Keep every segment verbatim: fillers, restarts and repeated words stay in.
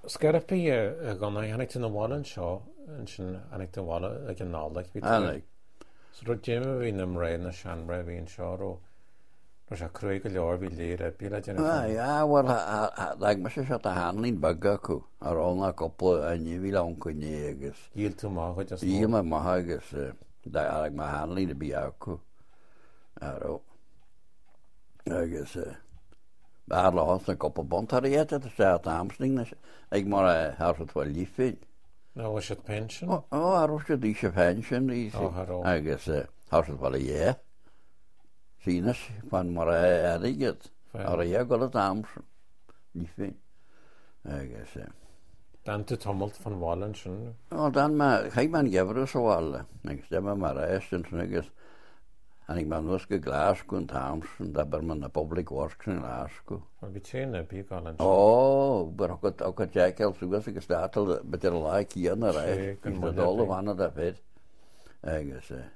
Scarpi a gona hannig yn y wal yn sio, yn sy'n hannig yn wal ag yn nálaich bit. Hannig. So roedd Jim a fi'n ymrein na sianbre fi'n sio ro. Roedd siya crwy gylior fi lir a bila dyn Ah, ja, wel, lag mae eisiau da hanlin byga cw. Ar ôl na gobl a ni fi lawn cwni agos. Gil tu ma hwyd as Ie mae ma agos. Da lag mae hanlin y bi acw. Ar ôl. Agos. Ar los na gobl bont ar iet at y siarad amsning. Ag mae'r harsod wel liffin. Na was het pension? O, ar ôl sydd eisiau pension. O, ar ôl. Agos. Harsod wel ie. Synes, pan mae'r erigyd. Ar ie gweld y amsning. Liffin. Agos. Dan dy tomult van walen sy'n. O, dan mae, chai ma'n gefrys o wal. Agos, dyma mae'r est yn sy'n agos. Anig ma'n nysgu Glasgow yn Townsend, da byr ma'n y public works yn Glasgow. Wel, fi ti'n y bi galen sy'n. O, byr ogod ogod Jack El Sugos ag ystadl, bydd yr laig i yn yr eich. Gys y dol o fan o da fyd. Agos, e.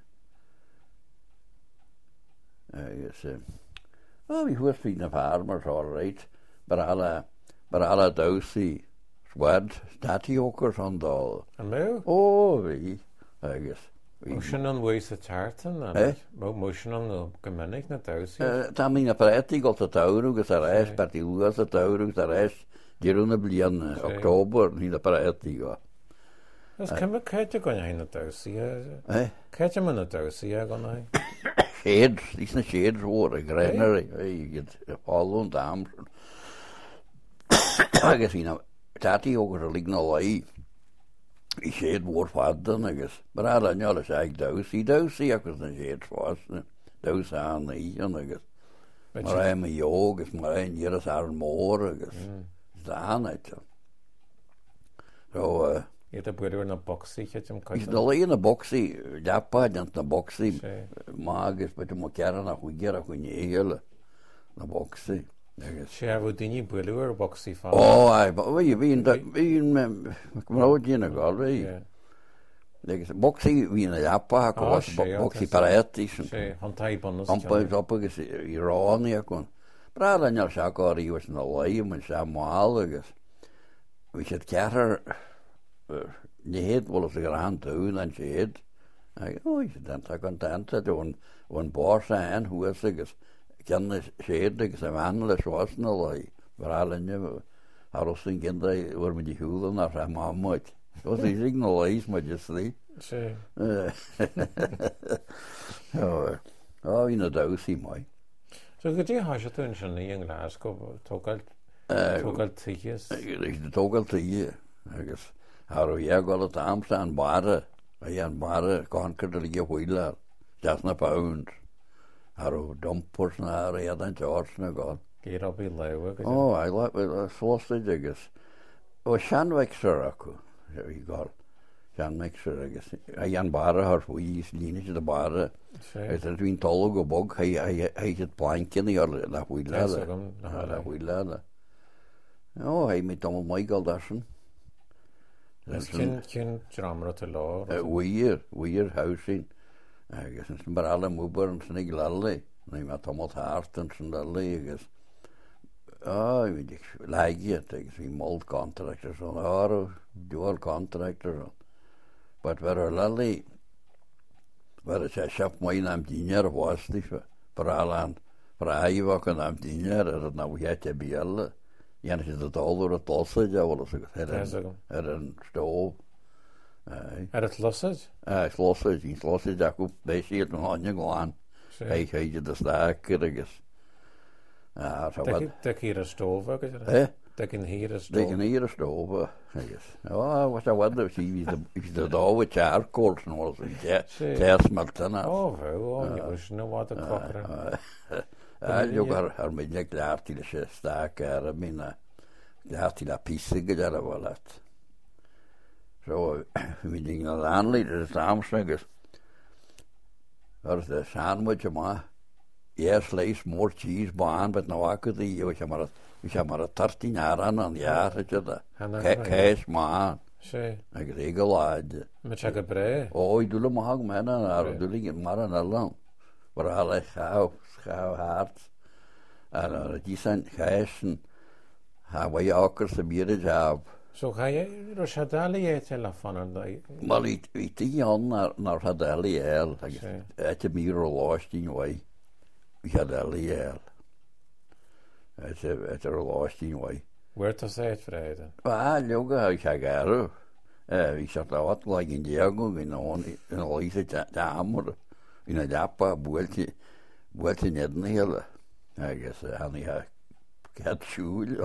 Agos, e. O, fi hwys fi'n y farmers o'r reit. Byr ala, byr ala dawsi. Swad, stati ochr son dol. Yn mew? O, fi. Agos. Motion yn weis y tartan. Eh? Motion yn gymennig na dawsi. Ta mi'n apreti gos y tawrwg ys ar es, berti wgas y tawrwg ar es, dirwn y blian October, ni'n apreti go. Ys cymryd caet y gwan ein y dawsi? Eh? Caet y mynd y dawsi a gwan ein? Shades, dis na shades o'r, y grenari, ei, gyd, olwn dam. Agus fi'n, tati ogr y ligna lai, I shade war fadden, agus. Maar had aan alles eigenlijk dousie, dousie, ik was een shade vast. Dousie aan de ian, agus. Maar hij me joog, maar hij hier is haar moor, agus. Staan het. Zo, eh. Je hebt er weer een boxie, je hem kan. Is er alleen een boxie, Jappa, dan een boxie. Maar agus, met een kern, een goede, een goede hele. Een boxie. Sje, wat die niet brillen boxie van? Oh, hij, weet je, wie dat, wie een, ik moet nooit in een gal, weet je. Boxie, wie een Jappa, ik was boxie paretisch. Sje, han tai bonus. Han pa op is Iran, ja kon. Praat dan ja, zakar, hij was een lei, maar samen agus. We zit kerr, niet het wel eens gaan doen en zit. Oh, je dan tak content dat een een bar zijn, hoe is het? Kan de schedelijk zijn wandelen zoals een lei. Vooral in je, als een kind waar met die huwelen naar zijn man moet. Dat is niet een lei, maar je slie. Sje. Oh, in de dousie mooi. Zo goed je had je toen schon in Glasgow, toch al, toch al tijes. Ik de toch al tije. Ik Har je wel het aanstaan baren. Ja, baren kan kan er je hoiler. Dat na pound. Har dompers naar ja dan George na god. Geer op je leeuwen. Oh, I like it sausage guess. Oh, Shanwexer aku. Je got. Jan mixer guess. Jan baren har we is linetje de baren. Het is een tolle bog. Hij hij hij het plankje in de la hoiler. La hoiler. Oh, hij met allemaal Michael Dassen. Dus geen, geen drama te law. Weir, weir housing. Ik is een maar alle moeder en zijn glalle. Nee, maar Thomas Hart en zijn glalle. Ik is. Ah, weet ik. Lijkt het. Ik is een mold contractor. Zo'n haar, dual contractor. Maar waar er glalle. Waar het zij schap mij naam diener was die. Vooral aan. Vooral hij was een naam diener. Er het nou gaat je bij alle. Ja, is het al door het lossen, ja, wel eens. Er een stoof. Er het lossen? Ja, het lossen, het lossen, dat ik bezig het nog aan je gaan. Hij gaat je de staker, ergens. Ja, zo wat. Dek hier een stoof, ook? Hé? Dek in hier een stoof. Dek in hier een stoof, ergens. Ja, wat zou wat, zie je, is de oude charcoal, zoals een tersmelten. Oh, wel, je moest nog wat te koken. Ja, ik har middag klaar til de staker, mina klaar til de pissige der var lat. Så vi dinga landligt det samsnækkes. Har det sandwich ma. Ja, slice more cheese baan, but no akkurat i og kjemar. Vi kjemar tretton år an ja, så det. Kaas ma. Sí. Jeg regelad. Med chaga bre. Oi, du lo mag men er du ligger mar an allan. Var alle gauw, gauw hard. En die zijn geesten, hebben we ook eens een beetje job. So ga je Roshadali et la fan an dai. Wel, i, i di on na'r na rhadeli el. Et y mir o lost i'n wei. I rhadeli el. Et y lost i'n wei. Where to say it Friday? Wel, lwga i siagarw. I siarad lawat lag i'n diago yn o'n yn oes y damwr. Yn y dapa, bwelt i nedyn i hela. Agus han i ha cat siŵl.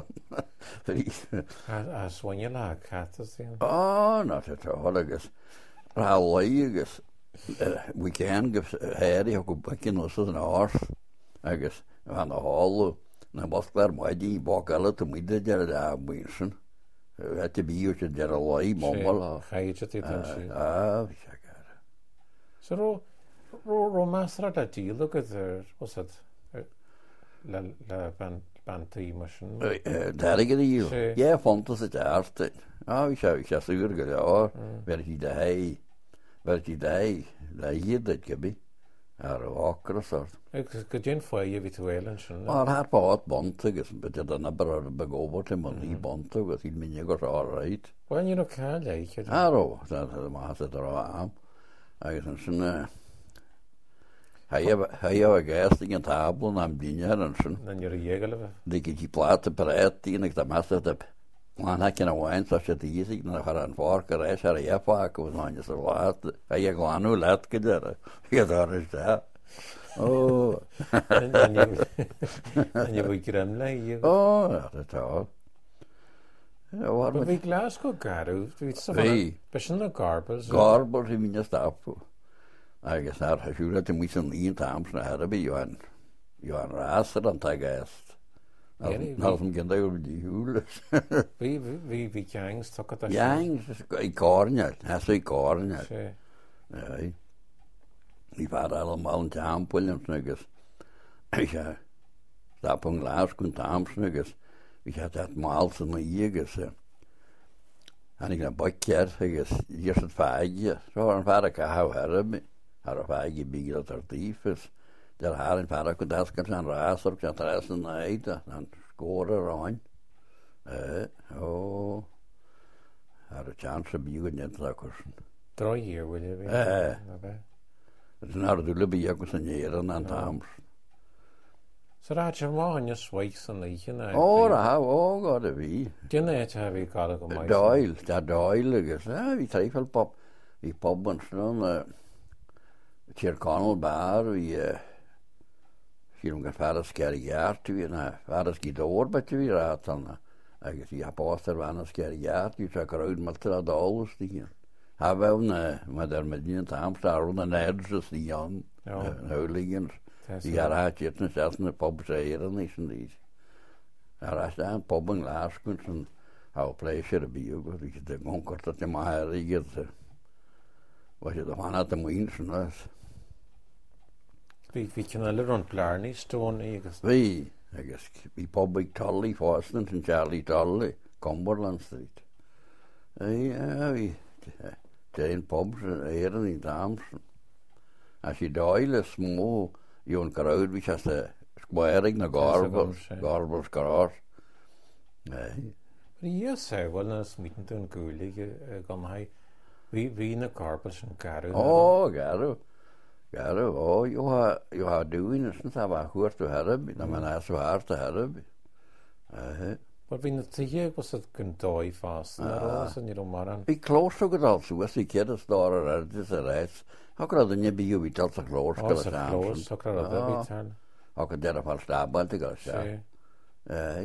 A swan you la catas then? O, not at all, agus. Rhawlai, agus. Weekend, agus heri, o gwbacyn os yn ors. Agus, fan o hol, na bosgla'r mwedi i bog ala, ty mwydda jar y da bwynsyn. Het y bio sy'n jar y lai, momol. Chaid y ti dan si. A, fi siagar. So ro, ro, ro masra da di, look at there, was it? La, la ban, banta i masyn. Daar ik het hier. Ja, vond het het eerste. Ah, ik zou, ik zou zuur gedaan. Werd je de hei, werd je de hei, dat hier dat gebi. Er wakker soort. Ik kan geen voor je virtuelen. Maar haar paat bonte, dus een beetje dan hebben we begoberd en maar niet bonte, dus ik ben je goed alright. Wel je nog kan lijken. Ah, oh, dat is maar het er aan. Hij is een Hij heeft een geesting en tabel en dingen en zo. Dan je regelen. Die ik die platen bereid die ik dat meestal heb. Man had je nou eens als je die is, dan ga je een varken reis, ga je afhaken, want je zo laat. Ga je gewoon nu laat gedaan. Je daar is dat. Oh. En je moet gremlen. Oh, dat is al. Maar wie Glasgow garu? Wie? Bischen garbels. Garbels in mijn stap. Agus naar gejuurd te moeten in Thames naar hebben, Johan. Johan Raser aan het geest. Nou, van kinderen over die huwelijk. Wie, wie, wie jangs toch dat? Jangs, ik kornel, hij zei kornel. Nee. Die waren allemaal in Thames en snuggers. Ik had stap een glas in Thames snuggers. Ik had dat maal zijn iegers. En ik had een bakje ergens, hier is het vaagje. Zo een vader kan houden. Haar vaagje bigger dat er dief is. Der haar en vader kon dat kan zijn raser, kan het resten eten. Dan scoren rein. Eh, oh. Haar een chance bij net zakken. Drie hier wil je weer. Eh. Het is nou de lubbe jakkes en jaren aan Thames. Så raad je maar in je zwijs en liegen. Oh, dat hou ook al de wie. Die net heb ik al gemaakt. Doil, dat doilig is. Ja, wie twijfel pop. Wie pop en zo'n. Tjerkanel bar, wie. Hier ongeveer vader skerjaart, wie na vader skidoor bij wie raad dan. Ik zie ja pas er van een skerjaart, die zou eruit met dat alles dingen. Hebben we maar daar met die Thames daar onder nergens die aan. Huilingen. Die garage heeft een zelfs een pop zeieren is en die. Daar is daar een pop en glaas kunt en hou plezier bij je. Dus je denkt gewoon kort dat je maar herriget. Was je toch aan het moeien was. Wie kan alle rond Blarney Stone eigenlijk? Wie? Wie pop ik Tully Foston en Charlie Tully, Cumberland Street. Ja, wie? Zijn pubs heren in Thames. Als je duilen små Jon kruid, wie als de squaring naar Garbels, Garbels Gras. Nee. Maar je zei wel eens mitten toen gulig, kan hij wie wie naar Garbels en Garo. Oh, Garo. Garo, oh, je had je had doen, is niet zo goed te hebben, dan maar zo hard te hebben. Eh. Maar wie natuurlijk was het kunt dooi vast, dat is niet ommaar. Ik kloos ook al zo, als ik het daar er is er reis. Ook al dan je bij je dat ze kloos kan zijn. Kloos, ook al dat bij zijn. Ook al daar van staan te gaan zijn. Eh.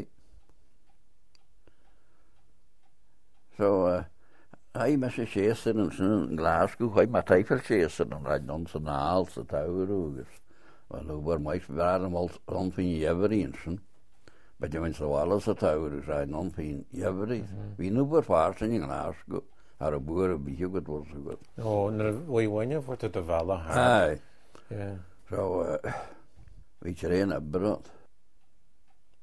Zo, hij met zijn chessen en zijn Glasgow, hij met hij veel chessen en hij dan zijn naald, zijn touwen. Want over mij waren we al rond van Jevereensen. Maar je bent zo alles het touwen, zijn dan van Jevereensen. Wie nu bevaart zijn in Glasgow. Haar boeren bij goed was zo goed. Oh, en we wonen voor te developeren. Hey. Ja. Zo, weet je, een brood.